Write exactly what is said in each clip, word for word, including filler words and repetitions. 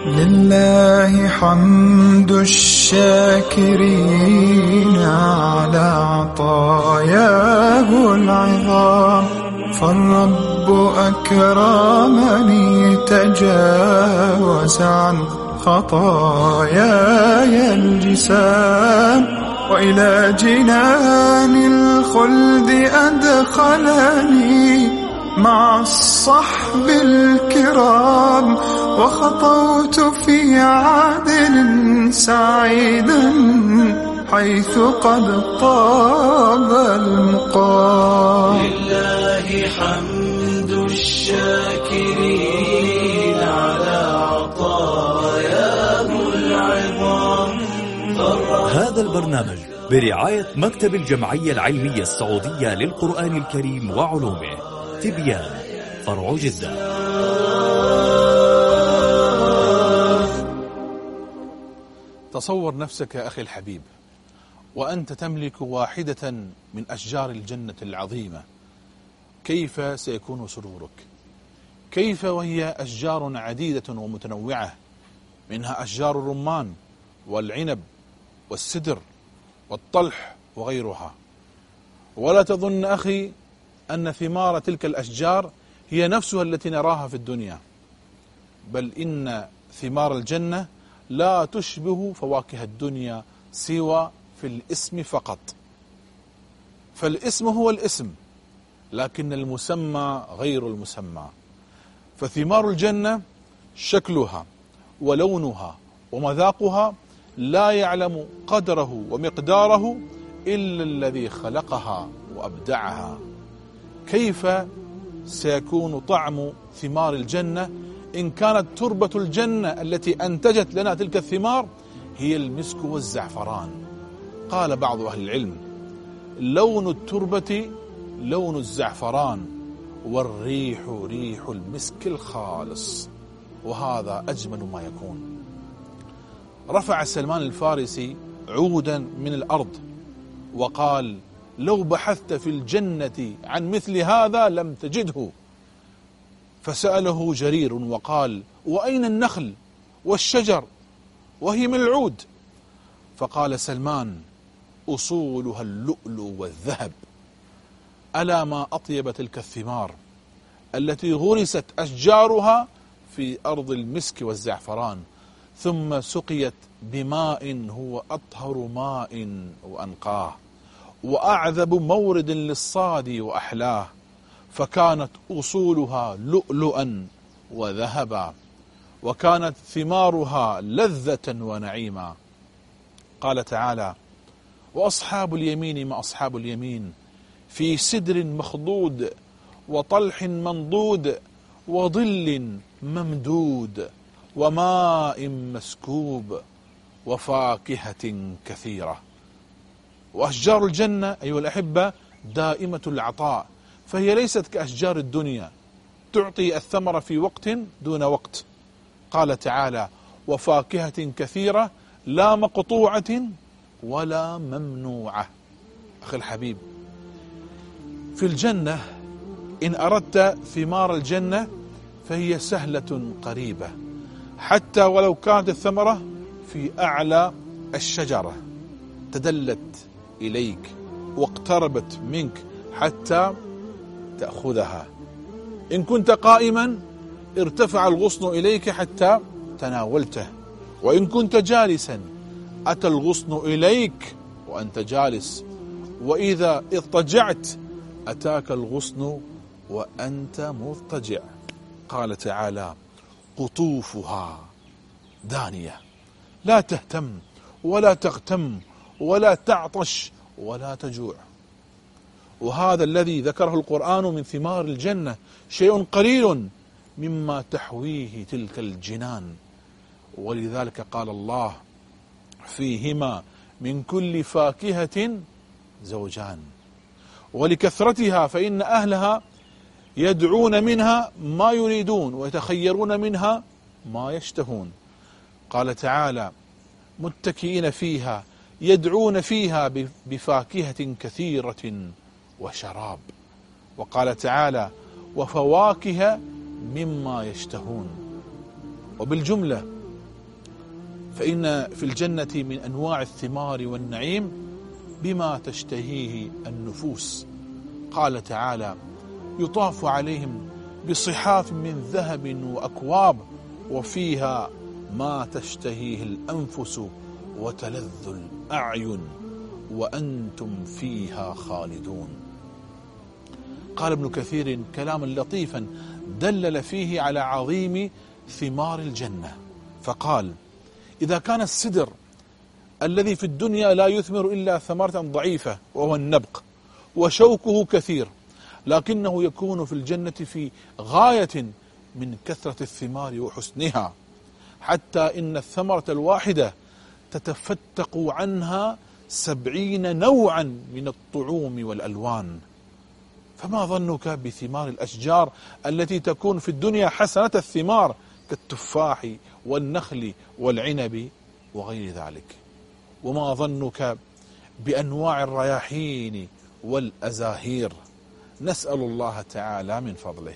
لله حمد الشاكرين على عطاياه العظام، فالرب أكرمني تجاوز عن خطاياي الجسام، وإلى جنان الخلد أدخلني مع الصحب الكرام، وخطوت في عدن سعيدا حيث قد طاب المقام. لله حمد الشاكرين على عطاياه العظام. هذا البرنامج برعاية مكتب الجمعية العلمية السعودية للقرآن الكريم وعلومه، تبيان، فرع جدة. تصور نفسك يا أخي الحبيب وأنت تملك واحدة من أشجار الجنة العظيمة، كيف سيكون سرورك؟ كيف وهي أشجار عديدة ومتنوعة، منها أشجار الرمان والعنب والسدر والطلح وغيرها. ولا تظن أخي أن ثمار تلك الأشجار هي نفسها التي نراها في الدنيا، بل إن ثمار الجنة لا تشبه فواكه الدنيا سوى في الاسم فقط، فالاسم هو الاسم لكن المسمى غير المسمى. فثمار الجنة شكلها ولونها ومذاقها لا يعلم قدره ومقداره إلا الذي خلقها وأبدعها. كيف سيكون طعم ثمار الجنة إن كانت تربة الجنة التي أنتجت لنا تلك الثمار هي المسك والزعفران؟ قال بعض أهل العلم: لون التربة لون الزعفران، والريح ريح المسك الخالص. وهذا أجمل ما يكون. رفع سلمان الفارسي عودا من الأرض وقال: لو بحثت في الجنة عن مثل هذا لم تجده. فسأله جرير وقال: وأين النخل والشجر وهي من العود؟ فقال سلمان: أصولها اللؤلؤ والذهب. ألا ما أطيب تلك الثمار التي غرست أشجارها في أرض المسك والزعفران، ثم سقيت بماء هو أطهر ماء وأنقاه وأعذب مورد للصاد وأحلاه، فكانت أصولها لؤلؤا وذهبا، وكانت ثمارها لذة ونعيما. قال تعالى: وأصحاب اليمين ما أصحاب اليمين، في سدر مخضود وطلح منضود وظل ممدود وماء مسكوب وفاكهة كثيرة. وأشجار الجنة أيها الأحبة دائمة العطاء، فهي ليست كأشجار الدنيا تعطي الثمرة في وقت دون وقت. قال تعالى: وفاكهة كثيرة لا مقطوعة ولا ممنوعة. أخي الحبيب، في الجنة إن أردت ثمار الجنة فهي سهلة قريبة، حتى ولو كانت الثمرة في أعلى الشجرة تدلت إليك واقتربت منك حتى تأخذها. إن كنت قائما ارتفع الغصن إليك حتى تناولته، وإن كنت جالسا أتى الغصن إليك وأنت جالس، وإذا اضطجعت أتاك الغصن وأنت مضطجع. قال تعالى: قطوفها دانية، لا تهتم ولا تغتم ولا تعطش ولا تجوع. وهذا الذي ذكره القرآن من ثمار الجنة شيء قليل مما تحويه تلك الجنان. ولذلك قال الله: فيهما من كل فاكهة زوجان. ولكثرتها فإن أهلها يدعون منها ما يريدون ويتخيرون منها ما يشتهون. قال تعالى: متكئين فيها يدعون فيها بفاكهة كثيرة وشراب. وقال تعالى: وفواكه مما يشتهون. وبالجملة فإن في الجنة من أنواع الثمار والنعيم بما تشتهيه النفوس. قال تعالى: يطاف عليهم بصحاف من ذهب وأكواب وفيها ما تشتهيه الأنفس وتلذ الأعين وأنتم فيها خالدون. قال ابن كثير كلاما لطيفا دلل فيه على عظيم ثمار الجنة، فقال: إذا كان السدر الذي في الدنيا لا يثمر إلا ثمرة ضعيفة وهو النبق وشوكه كثير، لكنه يكون في الجنة في غاية من كثرة الثمار وحسنها، حتى إن الثمرة الواحدة تتفتق عنها سبعين نوعا من الطعوم والألوان. فما ظنك بثمار الأشجار التي تكون في الدنيا حسنة الثمار كالتفاح والنخل والعنب وغير ذلك؟ وما ظنك بأنواع الرياحين والأزاهير؟ نسأل الله تعالى من فضله.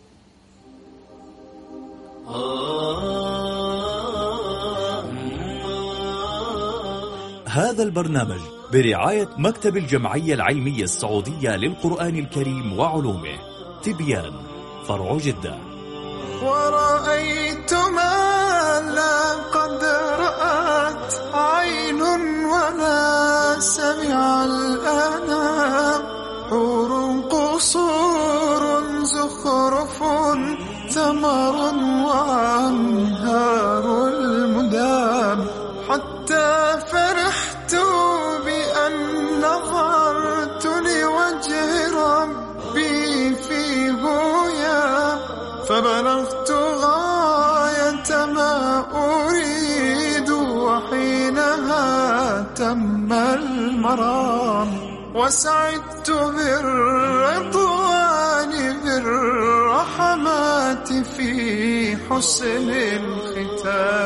هذا البرنامج برعاية مكتب الجمعية العلمية السعودية للقرآن الكريم وعلومه، تبيان، فرع جدة. ورأيت ما لا قد رأت عين ولا سمع الآنام، حور قصور زخرف ثمر وأنهار المدام، حتى فرحت بأن نظرت لوجه ربي في بويا، فبلغت غاية ما أريد وحينها تم المرام، وسعدت بالرضوان بالرحمات في حسن الختام.